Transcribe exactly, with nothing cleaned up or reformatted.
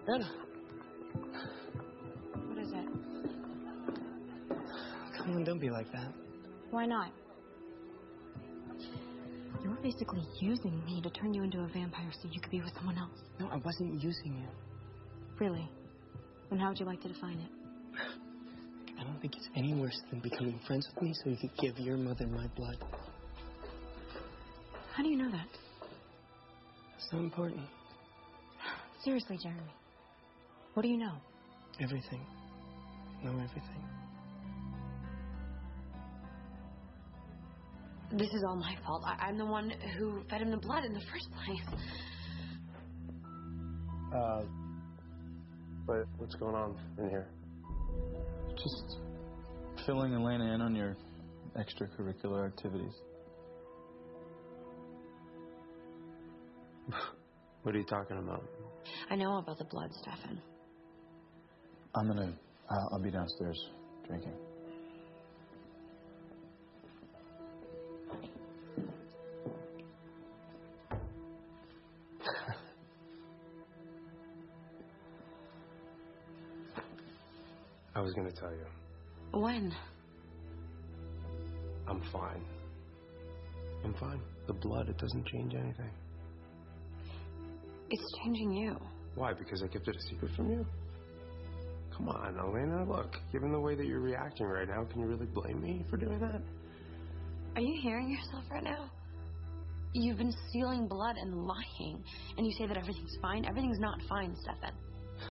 Anna. What is it? Come on, don't be like that. Why not? You were basically using me to turn you into a vampire so you could be with someone else. No, I wasn't using you. Really? Then how would you like to define it? I don't think it's any worse than becoming friends with me so you could give your mother my blood. How do you know that? It's not important. Seriously, Jeremy. What do you know? Everything. I know everything. This is all my fault. I I'm the one who fed him the blood in the first place. Uh, but what's going on in here? Just filling Elena in on your extracurricular activities. What are you talking about? I know about the blood, Stefan. I'm gonna, I'll, I'll be downstairs drinking. I was going to tell you. When? I'm fine. I'm fine. The blood, it doesn't change anything. It's changing you. Why? Because I kept it a secret from you? Come on, Elena, look. Given the way that you're reacting right now, can you really blame me for doing that? Are you hearing yourself right now? You've been stealing blood and lying, and you say that everything's fine. Everything's not fine, Stefan.